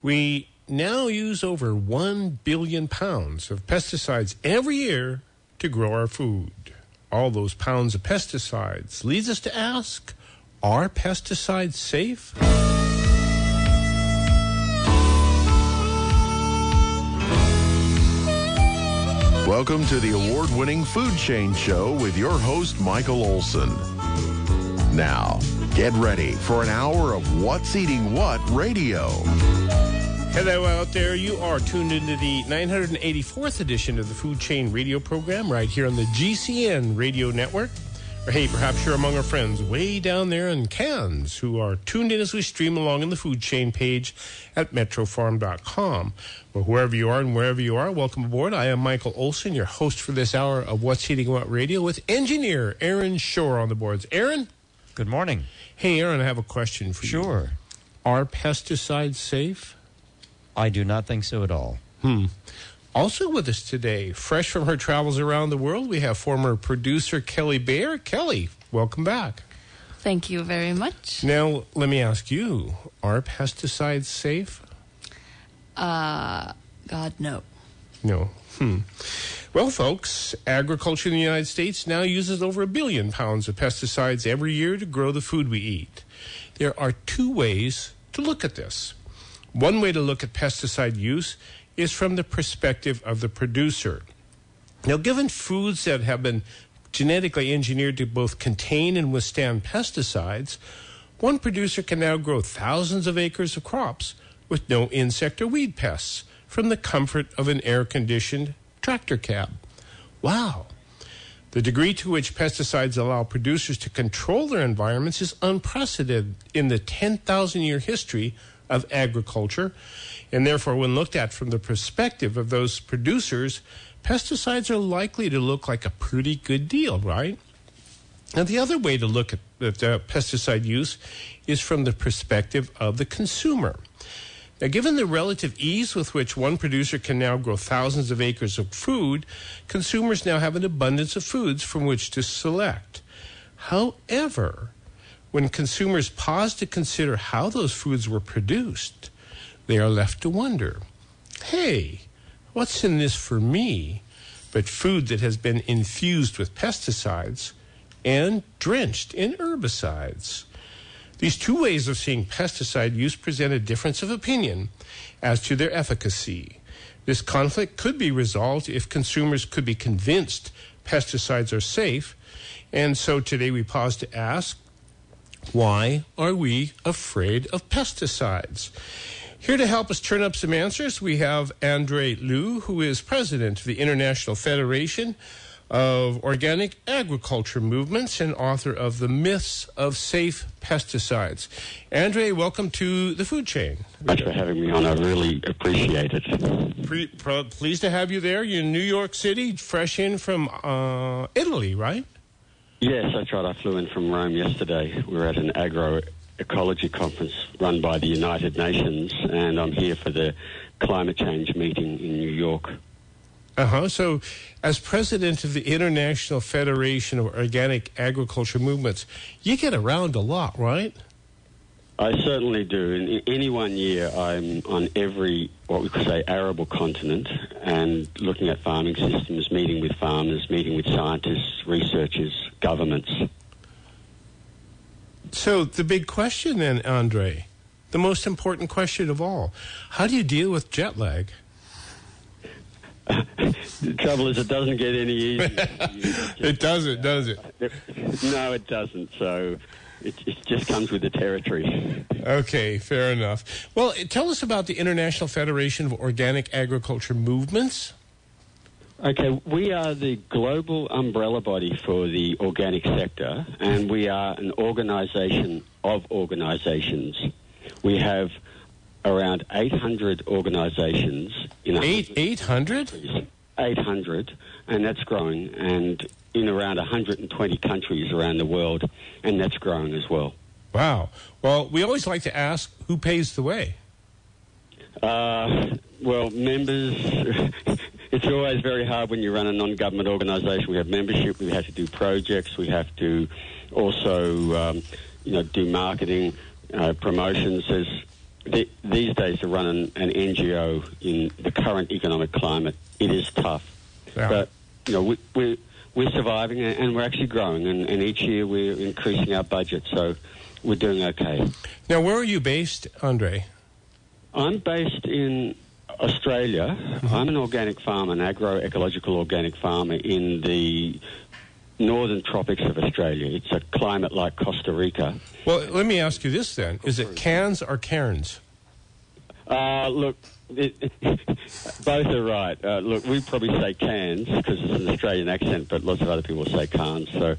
We now use over 1 billion pounds of pesticides every year to grow our food. All those pounds of pesticides leads us to ask, are pesticides safe? Welcome to the award-winning Food Chain Show with your host, Michael Olson. Now, get ready for an hour of What's Eating What radio. Hello out there. You are tuned into the 984th edition of the Food Chain radio program right here on the GCN radio network. Or hey, perhaps you're among our friends way down there in Cairns who are tuned in as we stream along in the Food Chain page at metrofarm.com. Well, wherever you are and wherever you are, welcome aboard. I am Michael Olson, your host for this hour of What's Eating What radio with engineer Aaron Shore on the boards. Aaron? Good morning. Hey, Aaron, I have a question for you. Sure. Are pesticides safe? I do not think so at all. Also with us today, fresh from her travels around the world, we have former producer Kelly Bayer. Kelly, welcome back. Thank you very much. Now, let me ask you, are pesticides safe? God, no. No. Well, folks, agriculture in the United States now uses over 1 billion pounds of pesticides every year to grow the food we eat. There are two ways to look at this. One way to look at pesticide use is from the perspective of the producer. Now, given foods that have been genetically engineered to both contain and withstand pesticides, one producer can now grow thousands of acres of crops with no insect or weed pests from the comfort of an air-conditioned tractor cab. Wow. The degree to which pesticides allow producers to control their environments is unprecedented in the 10,000-year history of agriculture, and therefore, when looked at from the perspective of those producers, pesticides are likely to look like a pretty good deal, right? Now, the other way to look at pesticide use is from the perspective of the consumer. Now, given the relative ease with which one producer can now grow thousands of acres of food, consumers now have an abundance of foods from which to select. However, when consumers pause to consider how those foods were produced, they are left to wonder, hey, what's in this for me but food that has been infused with pesticides and drenched in herbicides? These two ways of seeing pesticide use present a difference of opinion as to their efficacy. This conflict could be resolved if consumers could be convinced pesticides are safe, and so today we pause to ask, why are we afraid of pesticides? Here to help us turn up some answers, we have Andre Liu, who is president of the International Federation of Organic Agriculture Movements and author of The Myths of Safe Pesticides. Andre, welcome to the Food Chain. Thanks for having me on. I really appreciate it. Pleased to have you there. You're in New York City, fresh in from Italy, right? Yes, that's right. I flew in from Rome yesterday. We were at an agroecology conference run by the United Nations, and I'm here for the climate change meeting in New York. So, as president of the International Federation of Organic Agriculture Movements, you get around a lot, right? I certainly do. In any one year, I'm on every, what we could say, arable continent, and looking at farming systems, meeting with farmers, meeting with scientists, researchers, governments. So the big question then, Andre, the most important question of all, how do you deal with jet lag? The trouble is it doesn't get any easier. It doesn't, does it? No, it doesn't. So it just comes with the territory. Okay, fair enough. Well, tell us about the International Federation of Organic Agriculture Movements. Okay, we are the global umbrella body for the organic sector, and we are an organization of organizations. We have around 800 organizations. 800? 800, and that's growing, and in around 120 countries around the world, and that's growing as well. Wow. Well, we always like to ask, who pays the way? Well, members, it's always very hard when you run a non-government organisation. We have membership, we have to do projects, we have to also, do marketing, promotions. these days to run an NGO in the current economic climate, it is tough. Yeah. But, we're surviving and we're actually growing, and each year we're increasing our budget, so we're doing okay. Now, where are you based, Andre? I'm based in Australia. Mm-hmm. I'm an organic farmer, an agroecological organic farmer in the northern tropics of Australia. It's a climate like Costa Rica. Well, let me ask you this then. Is it Cairns or Cairns? Look, both are right. Look, we probably say Cairns because it's an Australian accent, but lots of other people say Cairns, so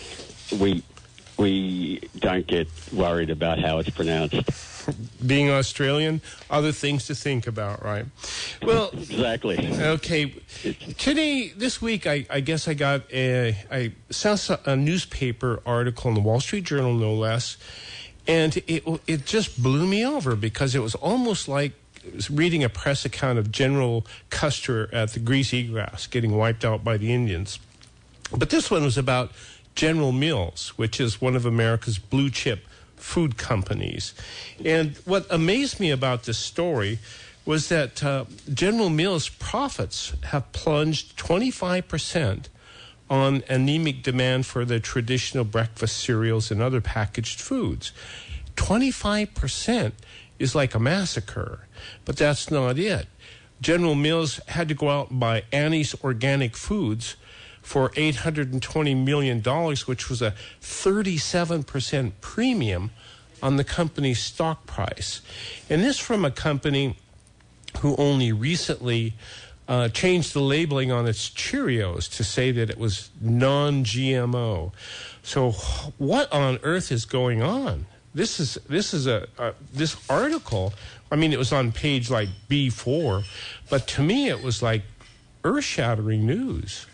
we don't get worried about how it's pronounced. Being Australian, other things to think about, right? Well, exactly. Okay. Today, this week, I guess I got I saw a newspaper article in the Wall Street Journal, no less, and it just blew me over because it was almost like reading a press account of General Custer at the Greasy Grass getting wiped out by the Indians. But this one was about General Mills, which is one of America's blue chip food companies. And what amazed me about this story was that General Mills' profits have plunged 25% on anemic demand for the traditional breakfast cereals and other packaged foods. 25% is like a massacre, but that's not it. General Mills had to go out and buy Annie's Organic Foods for $820 million, which was a 37% premium on the company's stock price. And this from a company who only recently changed the labeling on its Cheerios to say that it was non-GMO. So what on earth is going on? This article, I mean, it was on page like B4, but to me it was like earth-shattering news.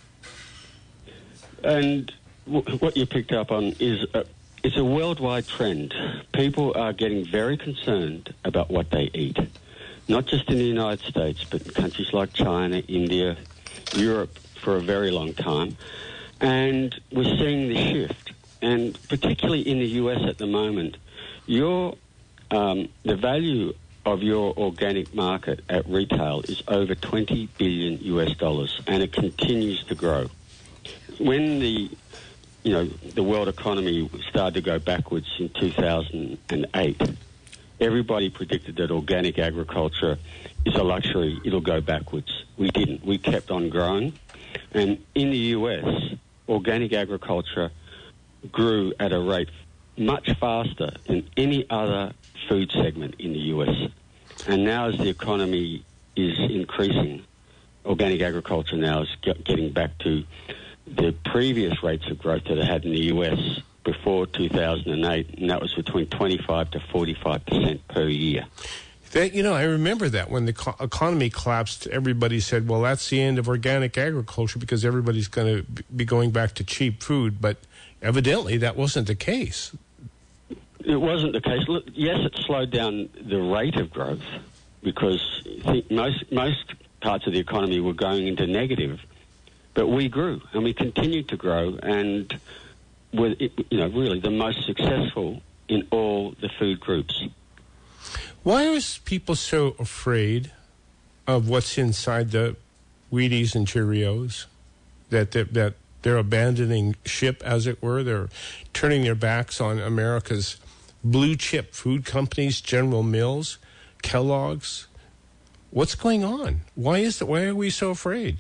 And what you picked up on is it's a worldwide trend. People are getting very concerned about what they eat, not just in the United States, but in countries like China, India, Europe for a very long time. And we're seeing the shift. And particularly in the US at the moment, the value of your organic market at retail is over $20 billion US, and it continues to grow. When the world economy started to go backwards in 2008, everybody predicted that organic agriculture is a luxury, it'll go backwards. We didn't. We kept on growing. And in the US, organic agriculture grew at a rate much faster than any other food segment in the US. And now as the economy is increasing, organic agriculture now is getting back to the previous rates of growth that it had in the US before 2008, and that was between 25 to 45% per year. I remember that when the economy collapsed, everybody said, well, that's the end of organic agriculture because everybody's going to be going back to cheap food. But evidently that wasn't the case. It wasn't the case. Look, yes, it slowed down the rate of growth because most parts of the economy were going into negative. But we grew, and we continued to grow, and were really the most successful in all the food groups. Why are people so afraid of what's inside the Wheaties and Cheerios? That they're abandoning ship, as it were. They're turning their backs on America's blue chip food companies, General Mills, Kellogg's. What's going on? Why are we so afraid?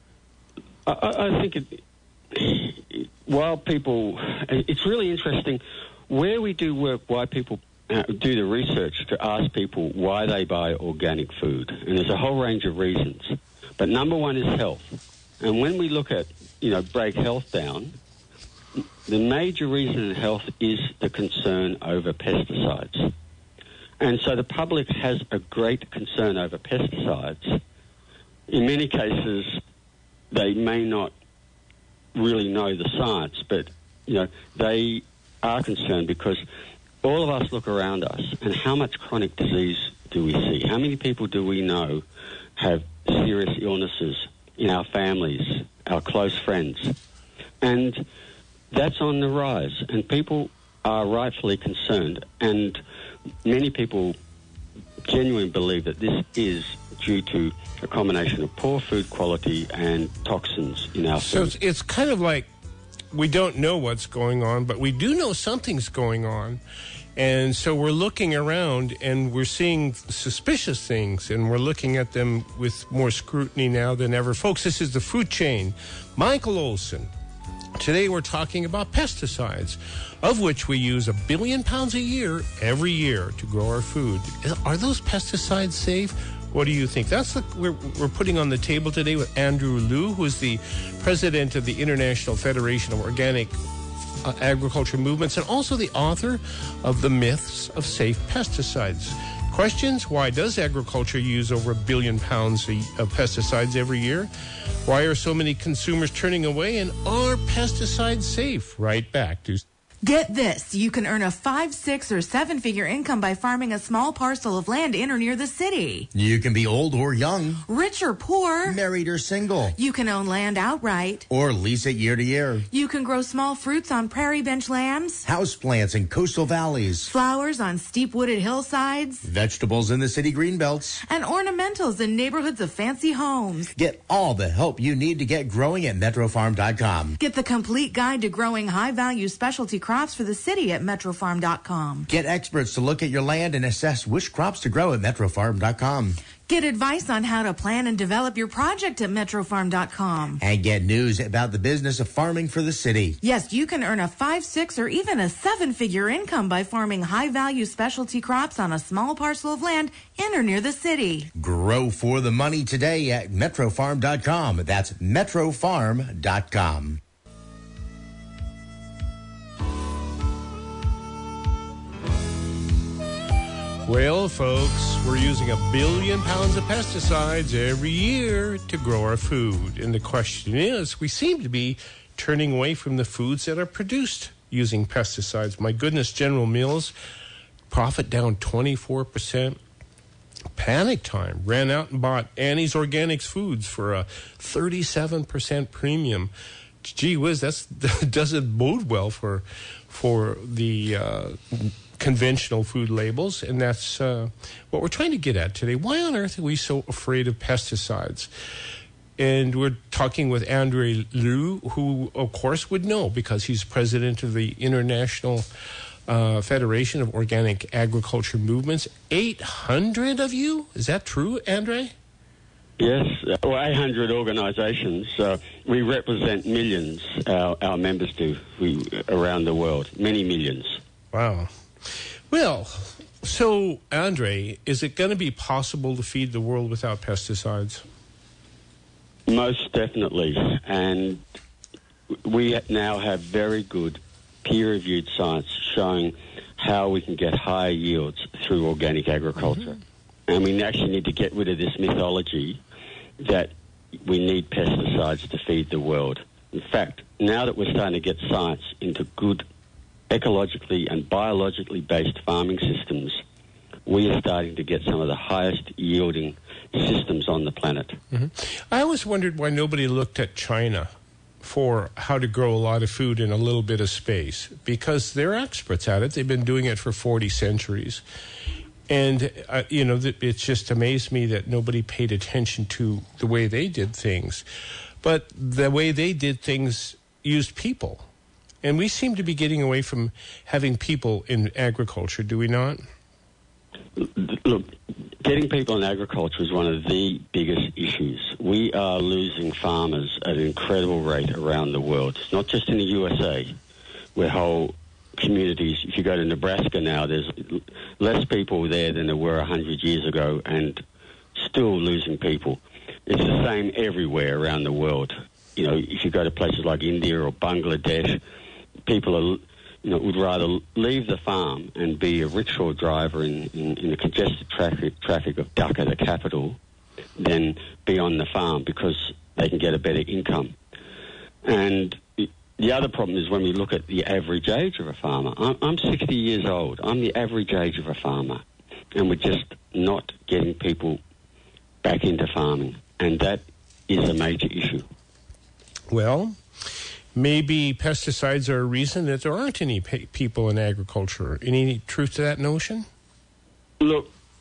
I think it's really interesting where we do work, why people do the research to ask people why they buy organic food. And there's a whole range of reasons. But number one is health. And when we look at, break health down, the major reason in health is the concern over pesticides. And so the public has a great concern over pesticides. In many cases, they may not really know the science, but, they are concerned because all of us look around us and how much chronic disease do we see? How many people do we know have serious illnesses in our families, our close friends? And that's on the rise, and people are rightfully concerned, and many people genuinely believe that this is due to a combination of poor food quality and toxins in our So food. it's kind of like we don't know what's going on, but we do know something's going on. And so we're looking around and we're seeing suspicious things, and we're looking at them with more scrutiny now than ever. Folks, this is the Food Chain. Michael Olson. Today we're talking about pesticides, of which we use 1 billion pounds a year every year to grow our food. Are those pesticides safe? What do you think? That's we're putting on the table today with Andrew Liu, who is the president of the International Federation of Organic Agriculture Movements and also the author of The Myths of Safe Pesticides. Questions? Why does agriculture use over 1 billion pounds of pesticides every year? Why are so many consumers turning away? And are pesticides safe? Right back to... Get this, you can earn a 5, 6, or 7-figure income by farming a small parcel of land in or near the city. You can be old or young, Rich or poor. married or single, You can own land outright. or lease it year to year. You can grow small fruits on prairie bench lands, Houseplants in coastal valleys, flowers on steep wooded hillsides, vegetables in the city greenbelts. and ornamentals in neighborhoods of fancy homes. Get all the help you need to get growing at metrofarm.com. Get the complete guide to growing high-value specialty crops for the city at metrofarm.com. Get experts to look at your land and assess which crops to grow at metrofarm.com. Get advice on how to plan and develop your project at metrofarm.com. And get news about the business of farming for the city. Yes, you can earn a 5, 6, or even a 7-figure income by farming high-value specialty crops on a small parcel of land in or near the city. Grow for the money today at metrofarm.com. That's metrofarm.com. Well, folks, we're using 1 billion pounds of pesticides every year to grow our food. And the question is, we seem to be turning away from the foods that are produced using pesticides. My goodness, General Mills, profit down 24%. Panic Time ran out and bought Annie's Organics Foods for a 37% premium. Gee whiz, that doesn't bode well for the conventional food labels, and that's what we're trying to get at today. Why on earth are we so afraid of pesticides? And we're talking with Andrew Liu, who, of course, would know because he's president of the International Federation of Organic Agriculture Movements. 800 of you? Is that true, Andre? Yes, 800 organisations. We represent millions, our members do, around the world, many millions. Wow. Well, so, Andre, is it going to be possible to feed the world without pesticides? Most definitely. And we now have very good peer-reviewed science showing how we can get higher yields through organic agriculture. Mm-hmm. And we actually need to get rid of this mythology that we need pesticides to feed the world. In fact, now that we're starting to get science into good ecologically and biologically based farming systems, we are starting to get some of the highest yielding systems on the planet. Mm-hmm. I always wondered why nobody looked at China for how to grow a lot of food in a little bit of space, because they're experts at it. They've been doing it for 40 centuries. And, it's just amazed me that nobody paid attention to the way they did things. But the way they did things used people. And we seem to be getting away from having people in agriculture, do we not? Look, getting people in agriculture is one of the biggest issues. We are losing farmers at an incredible rate around the world. It's not just in the USA, where whole communities, if you go to Nebraska now, there's less people there than there were 100 years ago, and still losing people. It's the same everywhere around the world. If you go to places like India or Bangladesh, people are, would rather leave the farm and be a rickshaw driver in the congested traffic of Dhaka, the capital, than be on the farm because they can get a better income. And the other problem is when we look at the average age of a farmer. I'm 60 years old. I'm the average age of a farmer. And we're just not getting people back into farming. And that is a major issue. Well, maybe pesticides are a reason that there aren't any people in agriculture. Any truth to that notion? Look,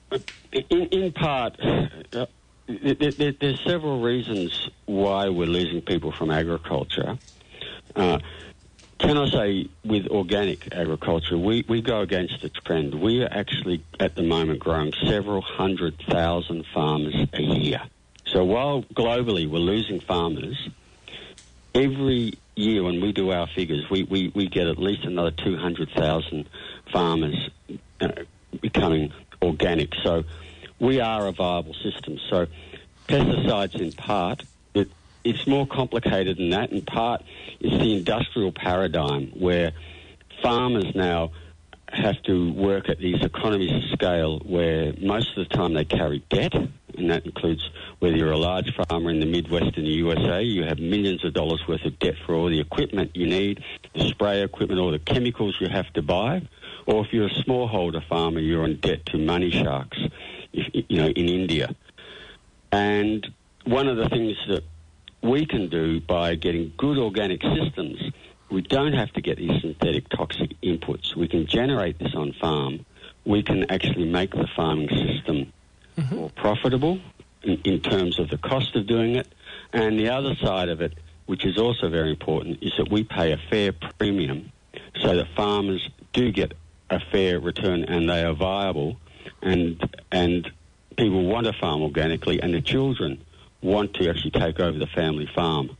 In part, there's several reasons why we're losing people from agriculture. Can I say, with organic agriculture, we go against the trend. We are actually, at the moment, growing several 100,000 farmers a year. So while globally we're losing farmers, every year when we do our figures, we get at least another 200,000 farmers becoming organic. So we are a viable system. So pesticides, in part, it's more complicated than that. In part, it's the industrial paradigm where farmers now have to work at these economies of scale where most of the time they carry debt, and that includes whether you're a large farmer in the Midwest in the USA, you have millions of dollars worth of debt for all the equipment you need, the spray equipment, all the chemicals you have to buy, or if you're a smallholder farmer, you're in debt to money sharks, in India. And one of the things that we can do by getting good organic systems, we don't have to get these synthetic toxic inputs. We can generate this on farm. We can actually make the farming system more profitable in terms of the cost of doing it. And the other side of it, which is also very important, is that we pay a fair premium so that farmers do get a fair return and they are viable, and people want to farm organically, and the children want to actually take over the family farm.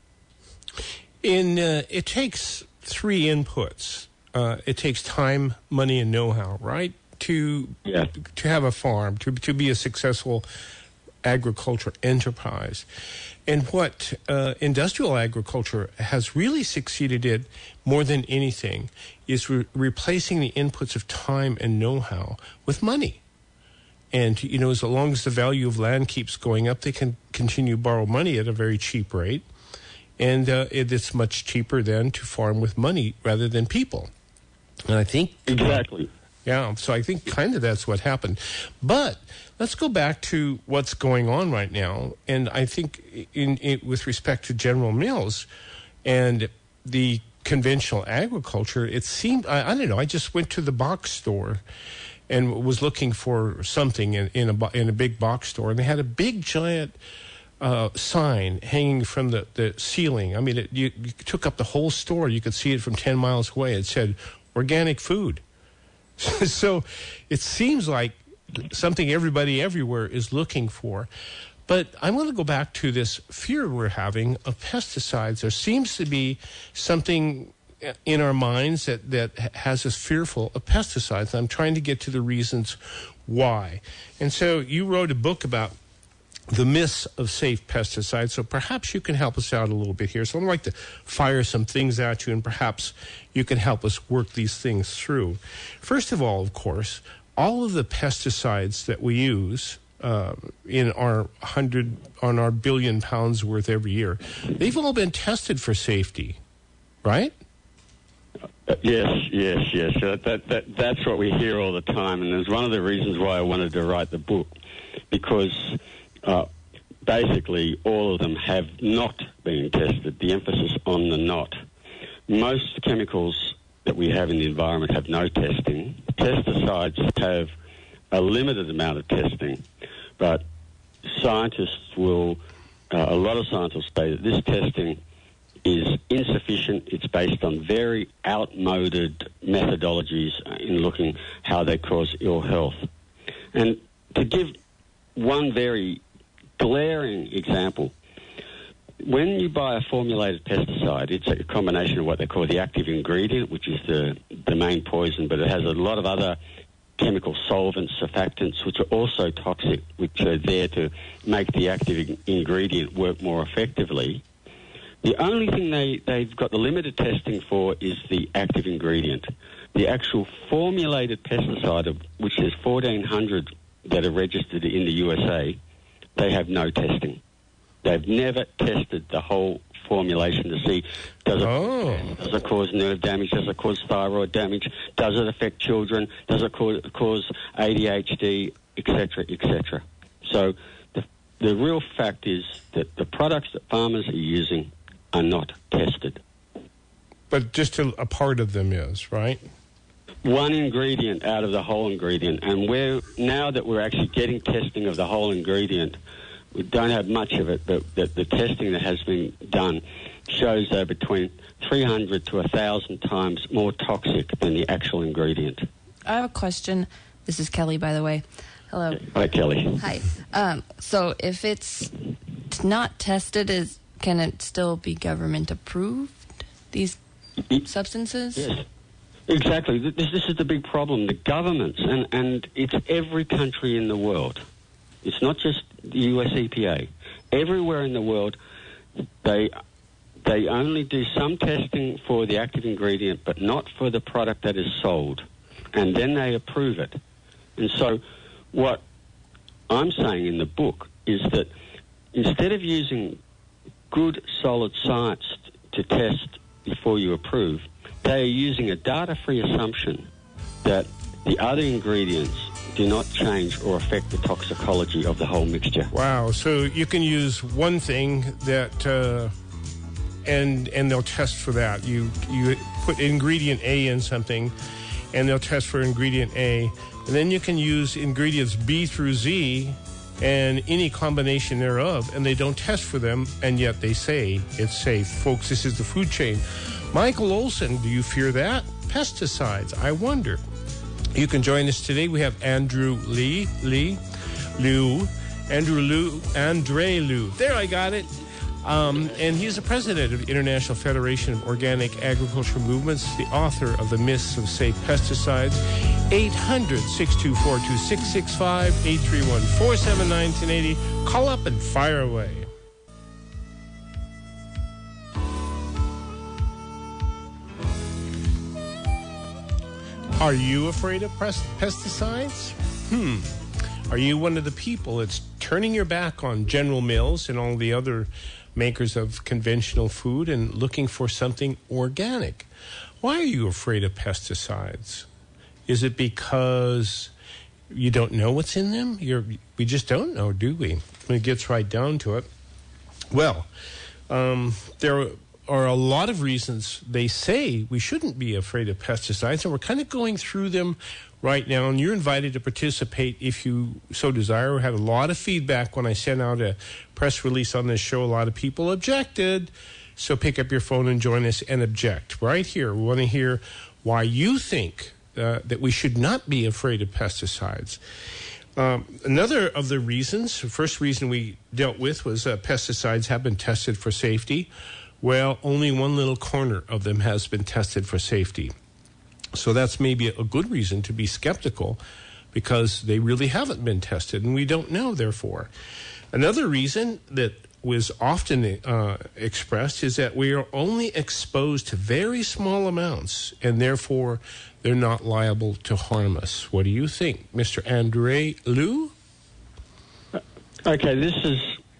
It takes three inputs. It takes time, money, and know-how, right? To have a farm, to be a successful agriculture enterprise. And what industrial agriculture has really succeeded in more than anything is replacing the inputs of time and know-how with money. And, as long as the value of land keeps going up, they can continue to borrow money at a very cheap rate. And it's much cheaper then to farm with money rather than people. And I think... Exactly. Yeah, so I think kind of that's what happened. But let's go back to what's going on right now. And I think with respect to General Mills and the conventional agriculture, it seemed, I don't know, I just went to the box store and was looking for something in a big box store, and they had a big giant sign hanging from the ceiling. I mean, you took up the whole store. You could see it from 10 miles away. It said organic food. So it seems like something everybody everywhere is looking for. But I'm going to go back to this fear we're having of pesticides. There seems to be something in our minds that has us fearful of pesticides. I'm trying to get to the reasons why. And so you wrote a book about the myths of safe pesticides, so perhaps you can help us out a little bit here. So I'd like to fire some things at you, and perhaps you can help us work these things through. First of all, of course, all of the pesticides that we use in our billion pounds worth every year, they've all been tested for safety, right? Yes. That's what we hear all the time, and it's one of the reasons why I wanted to write the book, because basically all of them have not been tested. The emphasis on the not. Most chemicals that we have in the environment have no testing. Pesticides have a limited amount of testing, but scientists will, a lot of scientists say that this testing is insufficient. It's based on very outmoded methodologies in looking how they cause ill health. And to give one very glaring example, when you buy a formulated pesticide, it's a combination of what they call the active ingredient, which is the main poison, but it has a lot of other chemical solvents, surfactants, which are also toxic, which are there to make the active ingredient work more effectively. The only thing they've got the limited testing for is the active ingredient. The actual formulated pesticide, which is 1,400 that are registered in the USA, they have no testing. They've never tested the whole formulation to see does it cause nerve damage, does it cause thyroid damage, does it affect children, does it cause ADHD, etc., etc. So the real fact is that the products that farmers are using are not tested. But just a part of them is, right? one ingredient out of the whole ingredient. And now that we're actually getting testing of the whole ingredient, we don't have much of it, but the testing that has been done shows they're between 300 to 1,000 times more toxic than the actual ingredient. I have a question. This is Kelly, by the way. Hello. Hi, Kelly. Hi. So if it's not tested, can it still be government approved, these substances? Yes. Exactly. This is the big problem. The governments, and it's every country in the world. It's not just the US EPA. Everywhere in the world, they only do some testing for the active ingredient, but not for the product that is sold. And then they approve it. And so what I'm saying in the book is that instead of using good, solid science to test before you approve, they are using a data-free assumption that the other ingredients do not change or affect the toxicology of the whole mixture. Wow. So you can use one thing that, and they'll test for that. You put ingredient A in something, and they'll test for ingredient A. And then you can use ingredients B through Z and any combination thereof, and they don't test for them, and yet they say it's safe. Folks, this is the food chain. Michael Olson, do you fear that? Pesticides, I wonder. You can join us today. We have Andrew Liu. There, I got it. And he's the president of the International Federation of Organic Agriculture Movements, the author of The Myths of Safe Pesticides. 800-624-2665, 831-479-1080. Call up and fire away. Are you afraid of pesticides? Are you one of the people that's turning your back on General Mills and all the other makers of conventional food and looking for something organic? Why are you afraid of pesticides? Is it because you don't know what's in them? We just don't know, do we? When it gets right down to it. Well, there are a lot of reasons they say we shouldn't be afraid of pesticides, and we're kind of going through them right now, and you're invited to participate if you so desire. We had a lot of feedback when I sent out a press release on this show. A lot of people objected, so pick up your phone and join us and object right here. We want to hear why you think that we should not be afraid of pesticides. Another of the reasons, the first reason we dealt with was pesticides have been tested for safety. Well, only one little corner of them has been tested for safety. So that's maybe a good reason to be skeptical, because they really haven't been tested, and we don't know, therefore. Another reason that was often expressed is that we are only exposed to very small amounts, and therefore they're not liable to harm us. What do you think, Mr. Andre Liu? Okay, this is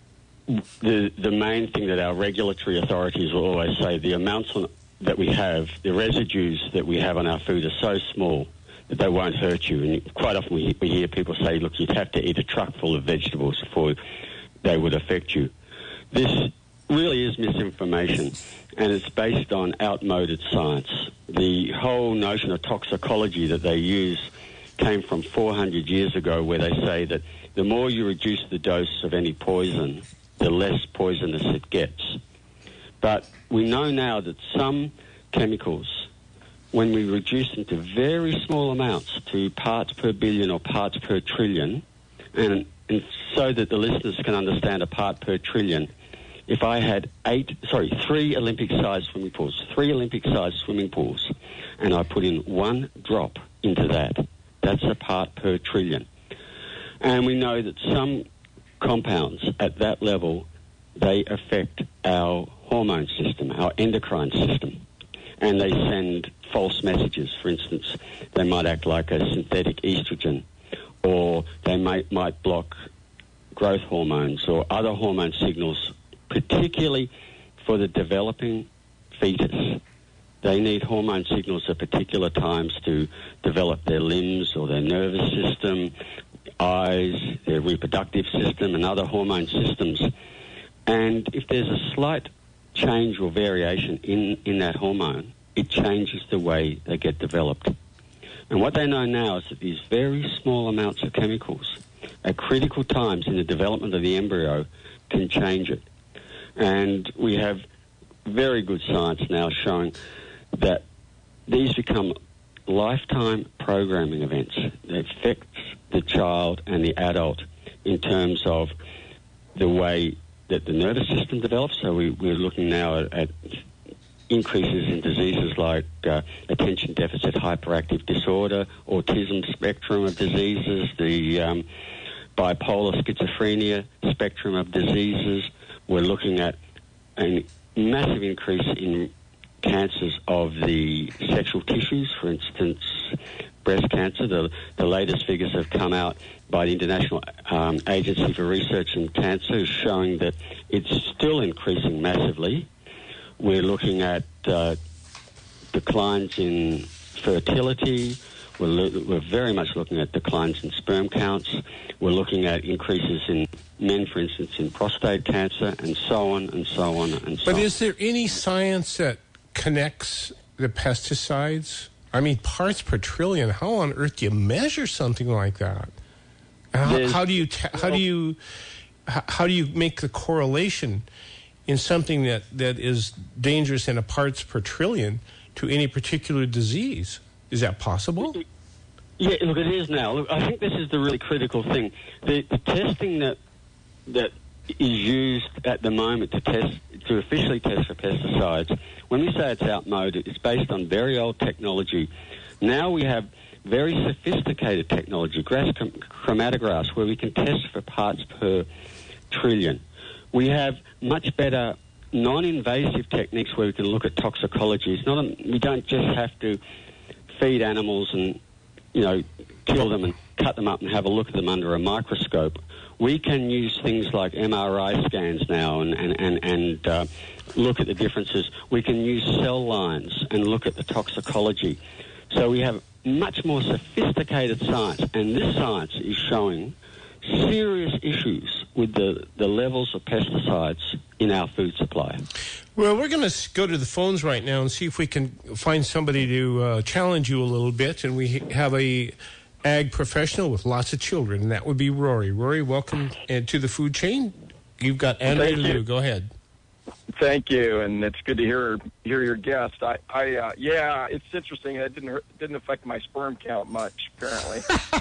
the main thing that our regulatory authorities will always say. The amounts that we have, the residues that we have on our food are so small that they won't hurt you. And quite often we hear people say, look, you'd have to eat a truck full of vegetables before they would affect you. This really is misinformation, and it's based on outmoded science. The whole notion of toxicology that they use came from 400 years ago, where they say that the more you reduce the dose of any poison, the less poisonous it gets. But we know now that some chemicals, when we reduce them to very small amounts, to parts per billion or parts per trillion, and so that the listeners can understand a part per trillion, if I had 3 Olympic-sized swimming pools, and I put in 1 drop into that, that's a part per trillion. And we know that some compounds at that level, they affect our hormone system, our endocrine system, and they send false messages. For instance, they might act like a synthetic estrogen, or they might block growth hormones or other hormone signals, particularly for the developing fetus. They need hormone signals at particular times to develop their limbs or their nervous system, eyes, their reproductive system, and other hormone systems. And if there's a slight change or variation in that hormone, it changes the way they get developed. And what they know now is that these very small amounts of chemicals at critical times in the development of the embryo can change it. And we have very good science now showing that these become lifetime programming events that affect the child and the adult in terms of the way that the nervous system develops. So we're looking now at increases in diseases like attention deficit hyperactive disorder, autism spectrum of diseases, the bipolar schizophrenia spectrum of diseases. We're looking at a massive increase in cancers of the sexual tissues, for instance, breast cancer. The latest figures have come out by the International Agency for Research in Cancer showing that it's still increasing massively. We're looking at declines in fertility. We're very much looking at declines in sperm counts. We're looking at increases in men, for instance, in prostate cancer, and so on and so on and so on. But is there any science that connects the pesticides? I mean, parts per trillion. How on earth do you measure something like that? How do you make the correlation in something that is dangerous in a parts per trillion to any particular disease? Is that possible? Yeah, look, it is now. Look, I think this is the really critical thing. The testing that is used at the moment to officially test for pesticides, when we say it's outmoded, it's based on very old technology. Now we have very sophisticated technology, gas chromatographs, where we can test for parts per trillion. We have much better non-invasive techniques where we can look at toxicology. We don't just have to feed animals and, kill them and cut them up and have a look at them under a microscope. We can use things like MRI scans now and look at the differences. We can use cell lines and look at the toxicology. So we have much more sophisticated science, and this science is showing serious issues with the levels of pesticides in our food supply. Well, we're going to go to the phones right now and see if we can find somebody to challenge you a little bit. And we have a ag professional with lots of children, and that would be Rory. Rory, welcome to the food chain. You've got Andrea to do. Go ahead. Thank you, and it's good to hear your guest. Yeah, it's interesting. It didn't affect my sperm count much, apparently.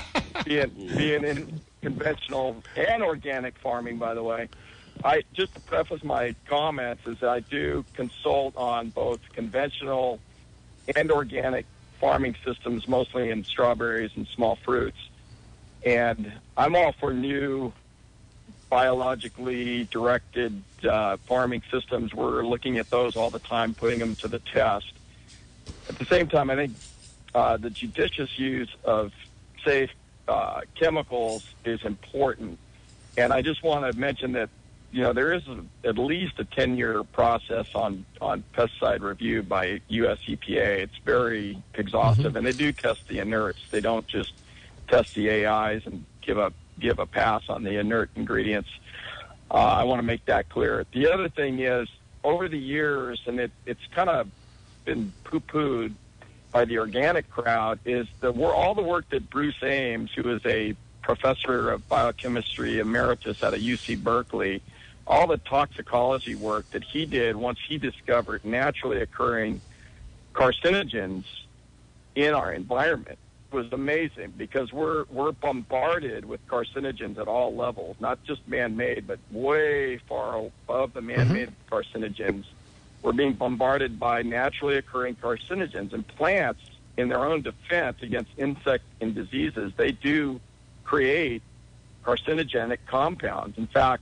being in conventional and organic farming, by the way. Just to preface my comments, is I do consult on both conventional and organic farming systems, mostly in strawberries and small fruits. And I'm all for new biologically directed farming systems. We're looking at those all the time, putting them to the test. At the same time, I think the judicious use of safe chemicals is important. And I just want to mention that, there is at least a 10-year process on pesticide review by U.S. EPA. It's very exhaustive, and they do test the inerts. They don't just test the AIs and give a pass on the inert ingredients. I want to make that clear. The other thing is, over the years, and it's kind of been poo-pooed by the organic crowd, is all the work that Bruce Ames, who is a professor of biochemistry emeritus at UC Berkeley, all the toxicology work that he did once he discovered naturally occurring carcinogens in our environment was amazing, because we're bombarded with carcinogens at all levels, not just man-made, but way far above the man-made carcinogens. We're being bombarded by naturally occurring carcinogens, and plants, in their own defense against insect and diseases, they do create carcinogenic compounds. In fact,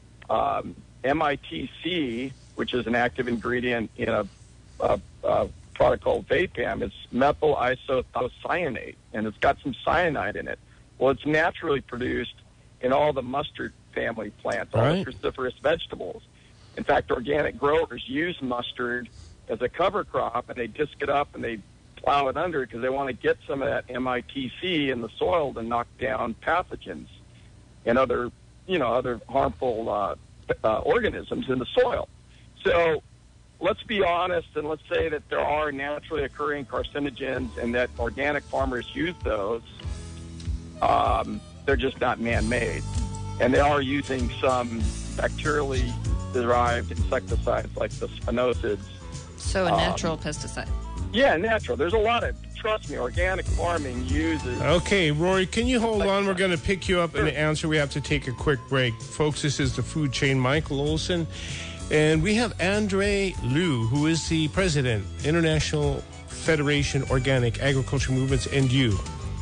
MITC, which is an active ingredient in a product called Vapam, is methyl isothiocyanate, and it's got some cyanide in it. Well, it's naturally produced in all the mustard family plants, all the cruciferous vegetables. In fact, organic growers use mustard as a cover crop, and they disc it up and they plow it under because they want to get some of that MITC in the soil to knock down pathogens and other harmful organisms in the soil. So let's be honest and let's say that there are naturally occurring carcinogens and that organic farmers use those. They're just not man-made. And they are using some bacterially derived insecticides like the spinosades. So a natural pesticide. Yeah, natural. There's a lot of, trust me, organic farming uses. Okay, Rory, can you hold on? We're going to pick you up and answer. We have to take a quick break. Folks, this is the Food Chain, Michael Olson. And we have Andre Liu, who is the president, International Federation Organic Agriculture Movements, and you.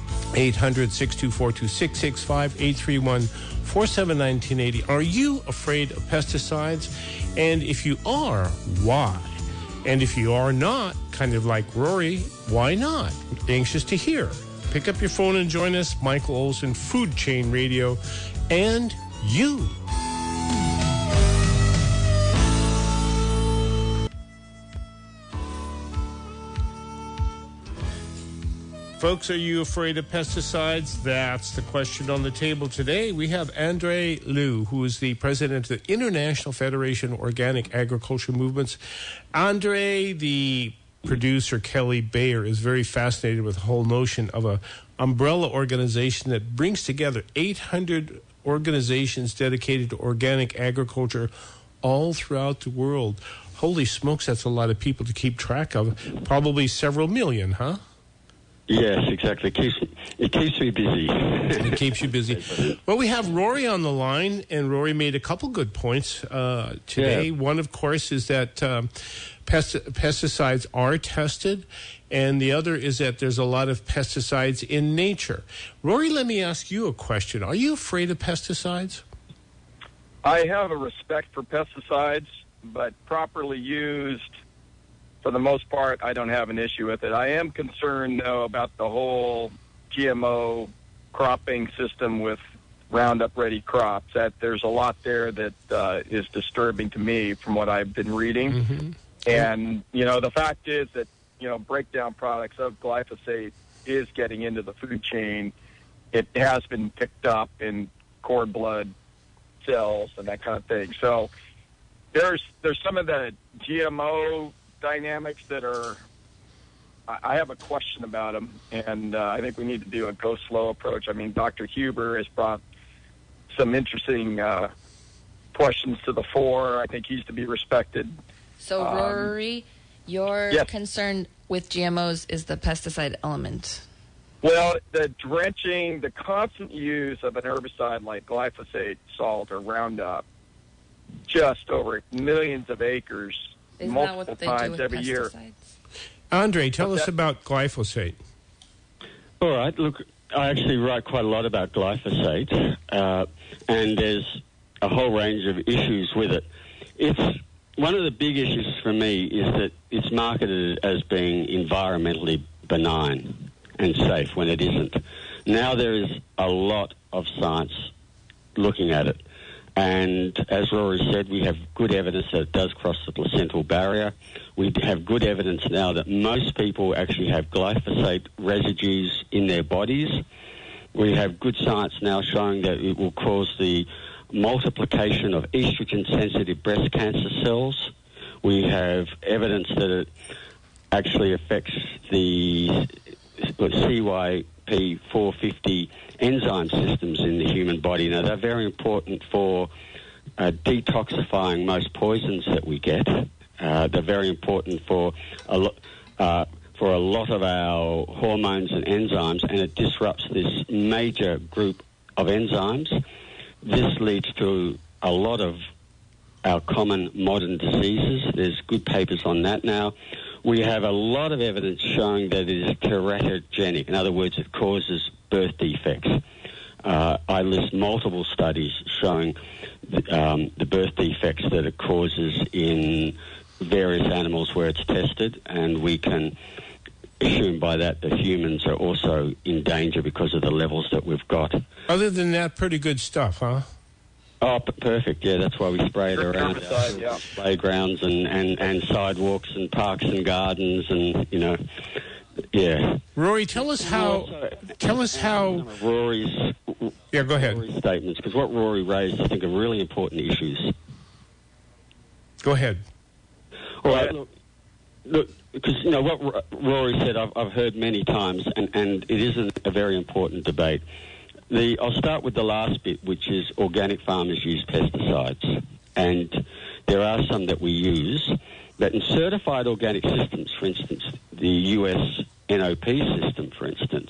800-624-2665, 831-479-1980. Are you afraid of pesticides? And if you are, why? And if you are not, kind of like Rory, why not? Anxious to hear. Pick up your phone and join us. Michael Olson, Food Chain Radio, and you. Folks, are you afraid of pesticides? That's the question on the table today. We have Andre Liu, who is the president of the International Federation of Organic Agriculture Movements. Andre, the producer, Kelly Bayer, is very fascinated with the whole notion of an umbrella organization that brings together 800 organizations dedicated to organic agriculture all throughout the world. Holy smokes, that's a lot of people to keep track of. Probably several million, huh? Yes, exactly. It keeps me busy. It keeps you busy. Well, we have Rory on the line, and Rory made a couple good points today. Yeah. One, of course, is that pesticides are tested, and the other is that there's a lot of pesticides in nature. Rory, let me ask you a question. Are you afraid of pesticides? I have a respect for pesticides, but properly used, for the most part, I don't have an issue with it. I am concerned, though, about the whole GMO cropping system with Roundup-ready crops. That there's a lot there that is disturbing to me from what I've been reading. Mm-hmm. And, the fact is that, breakdown products of glyphosate is getting into the food chain. It has been picked up in cord blood cells and that kind of thing. So there's some of the GMO dynamics that are, I have a question about them, and I think we need to do a go slow approach. I mean, Dr. Huber has brought some interesting questions to the fore. I think he's to be respected. So, Rory, your yes. concern with GMOs is the pesticide element. Well, the drenching, the constant use of an herbicide like glyphosate, salt, or Roundup, just over millions of acres, Isn't multiple that what they times do with every year. Andre, tell us about glyphosate. All right. Look, I actually write quite a lot about glyphosate, and there's a whole range of issues with it. It's one of the big issues for me is that it's marketed as being environmentally benign and safe when it isn't. Now there is a lot of science looking at it. And as Rory said, we have good evidence that it does cross the placental barrier. We have good evidence now that most people actually have glyphosate residues in their bodies. We have good science now showing that it will cause the multiplication of estrogen-sensitive breast cancer cells. We have evidence that it actually affects the CYP450 enzyme systems in the human body. Now, they're very important for detoxifying most poisons that we get. They're very important for a lot of our hormones and enzymes, and it disrupts this major group of enzymes. This leads to a lot of our common modern diseases. There's good papers on that now. We have a lot of evidence showing that it is teratogenic. In other words, it causes birth defects. I list multiple studies showing the birth defects that it causes in various animals where it's tested, and we can assume by that humans are also in danger because of the levels that we've got. Other than that, pretty good stuff, huh? Oh, perfect. Yeah, that's why we spray it around playgrounds and sidewalks and parks and gardens and, yeah. Rory, tell us how Rory's yeah, go ahead. Rory's statements, because what Rory raised, I think, are really important issues. Go ahead. All right, look, because what Rory said, I've heard many times, and it isn't a very important debate. I'll start with the last bit, which is organic farmers use pesticides, and there are some that we use. But in certified organic systems, for instance, the US NOP system, for instance,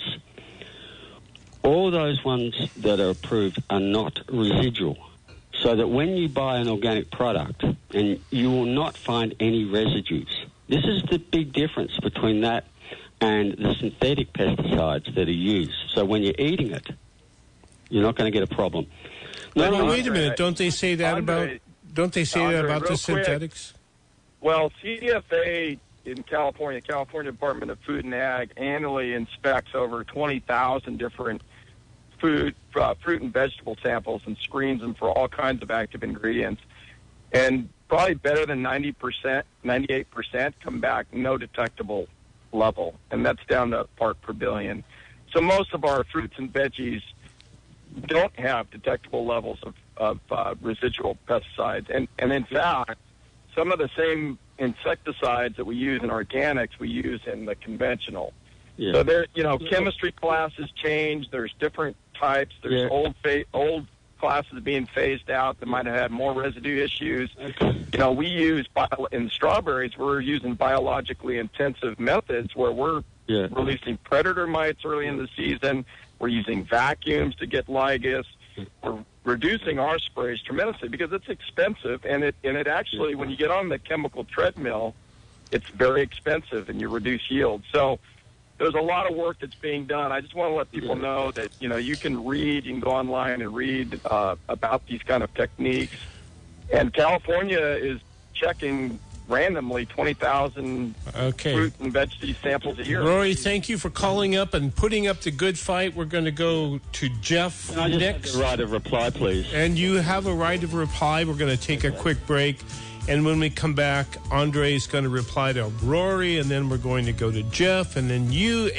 all those ones that are approved are not residual. So that when you buy an organic product, and you will not find any residues. This is the big difference between that and the synthetic pesticides that are used. So when you're eating it, you're not going to get a problem. No, wait a minute. Don't they say that about the synthetics? Well, CDFA in California Department of Food and Ag, annually inspects over 20,000 different fruit and vegetable samples and screens them for all kinds of active ingredients. And probably better than 90%, 98% come back no detectable level, and that's down to part per billion. So most of our fruits and veggies don't have detectable levels of residual pesticides. And in fact, some of the same insecticides that we use in organics, we use in the conventional. Yeah. So there, chemistry classes change. There's different types. There's old classes being phased out that might have had more residue issues. Okay. We use in strawberries. We're using biologically intensive methods where we're releasing predator mites early in the season. We're using vacuums to get ligas. We're reducing our sprays tremendously because it's expensive, and it actually, when you get on the chemical treadmill, it's very expensive, and you reduce yield. So there's a lot of work that's being done. I just want to let people know that you can go online and read about these kind of techniques. And California is checking randomly 20,000 fruit and vegetable samples a year. Rory, thank you for calling up and putting up the good fight. We're going to go to Jeff Can I just next. have the right of reply, please? And you have a right of reply. We're going to take a quick break. And when we come back, Andre's going to reply to Rory, and then we're going to go to Jeff, and then you,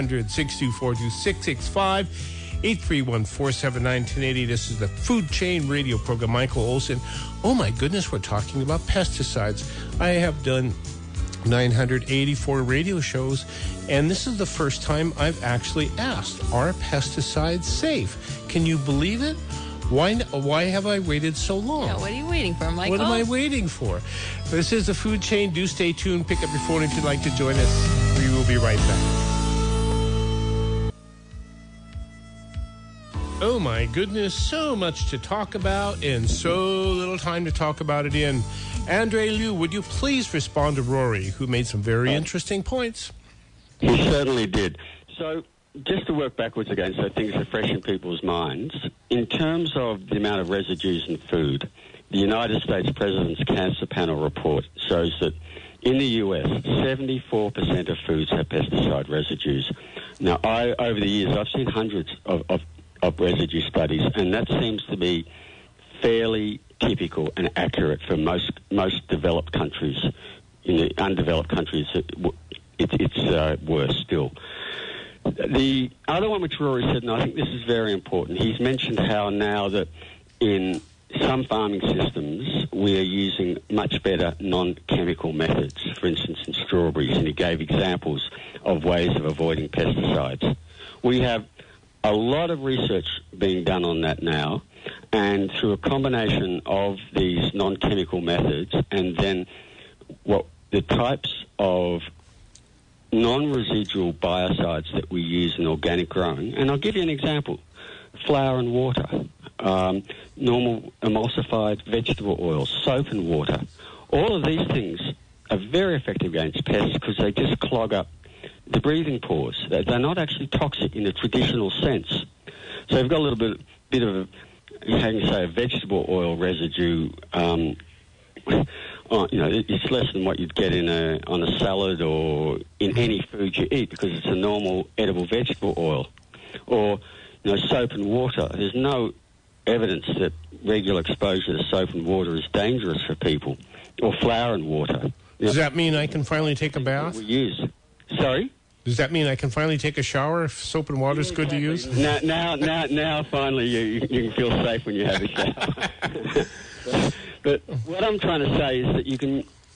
800-624-2665, 831-479-1080. This is the Food Chain Radio program. Michael Olson. Oh, my goodness, we're talking about pesticides. I have done 984 radio shows, and this is the first time I've actually asked, are pesticides safe? Can you believe it? Why have I waited so long? Yeah, what are you waiting for, Michael? What am I waiting for? This is the Food Chain. Do stay tuned. Pick up your phone if you'd like to join us. We will be right back. Oh, my goodness. So much to talk about and so little time to talk about it in. Andre Liu, would you please respond to Rory, who made some very interesting points? He certainly did. So just to work backwards again so things are fresh in people's minds, in terms of the amount of residues in food, the United States President's Cancer Panel report shows that in the US, 74% of foods have pesticide residues. Now, over the years, I've seen hundreds of residue studies, and that seems to be fairly typical and accurate for most developed countries. In the undeveloped countries, it's worse still. The other one which Rory said, and I think this is very important, he's mentioned how now that in some farming systems we are using much better non-chemical methods, for instance in strawberries, and he gave examples of ways of avoiding pesticides. We have a lot of research being done on that now, and through a combination of these non-chemical methods and then what the types of non-residual biocides that we use in organic growing, and I'll give you an example, flour and water, normal emulsified vegetable oils, soap and water. All of these things are very effective against pests because they just clog up the breathing pores. They're not actually toxic in the traditional sense. So you've got a little bit of how you say, a vegetable oil residue. It's less than what you'd get on a salad or in any food you eat because it's a normal edible vegetable oil. Or soap and water. There's no evidence that regular exposure to soap and water is dangerous for people. Or flour and water. Does that mean I can finally take a bath? We use. Sorry? Does that mean I can finally take a shower if soap and water is good to use? Now finally you can feel safe when you have a shower. But what I'm trying to say is that you can,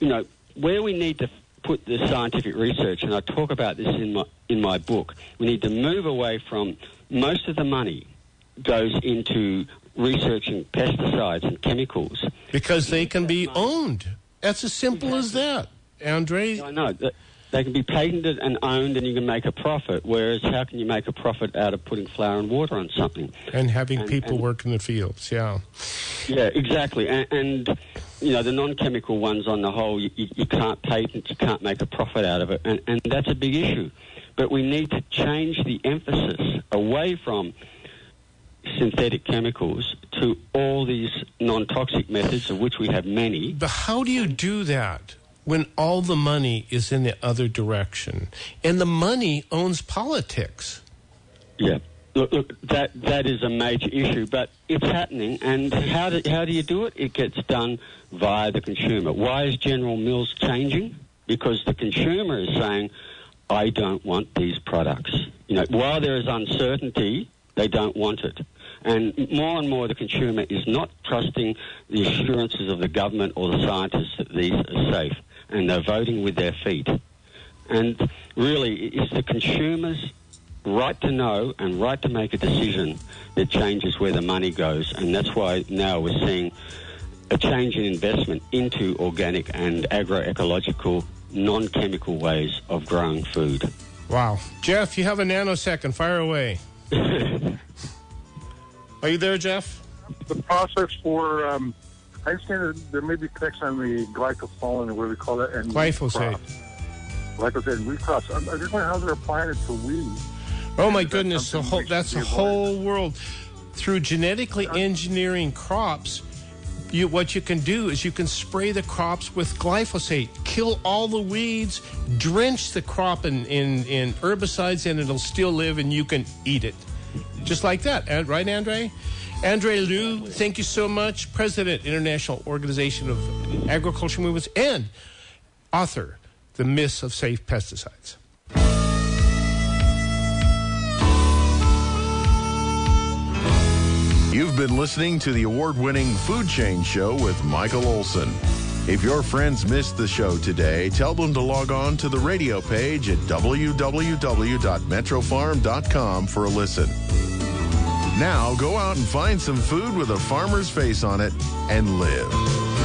where we need to put the scientific research, and I talk about this in my book, we need to move away from most of the money goes into researching pesticides and chemicals. Because they can be owned. That's as simple as that, Andre. I know. They can be patented and owned, and you can make a profit, whereas how can you make a profit out of putting flour and water on something? And having people work in the fields, yeah. Yeah, exactly. And the non-chemical ones on the whole, you can't patent, you can't make a profit out of it, and that's a big issue. But we need to change the emphasis away from synthetic chemicals to all these non-toxic methods, of which we have many. But how do you do that when all the money is in the other direction? And the money owns politics. Yeah. Look, that is a major issue, but it's happening. And how do you do it? It gets done via the consumer. Why is General Mills changing? Because the consumer is saying, I don't want these products. While there is uncertainty, they don't want it. And more the consumer is not trusting the assurances of the government or the scientists that these are safe, and they're voting with their feet. And really, it's the consumer's right to know and right to make a decision that changes where the money goes. And that's why now we're seeing a change in investment into organic and agroecological, non-chemical ways of growing food. Wow. Jeff, you have a nanosecond. Fire away. Are you there, Jeff? The process for, I understand that there may be connection on the glyphosate, or what we call it, and glyphosate. Glyphosate and wheat crops. I just wonder how they're applying it to wheat. Oh, my goodness. That's a whole world. Through genetically engineering crops, what you can do is you can spray the crops with glyphosate, kill all the weeds, drench the crop in herbicides, and it'll still live, and you can eat it. Just like that. Right, Andre? Andre Liu, thank you so much. President, International Organization of Agriculture Movements, and author, The Myths of Safe Pesticides. You've been listening to the award-winning Food Chain Show with Michael Olson. If your friends missed the show today, tell them to log on to the radio page at www.metrofarm.com for a listen. Now go out and find some food with a farmer's face on it and live.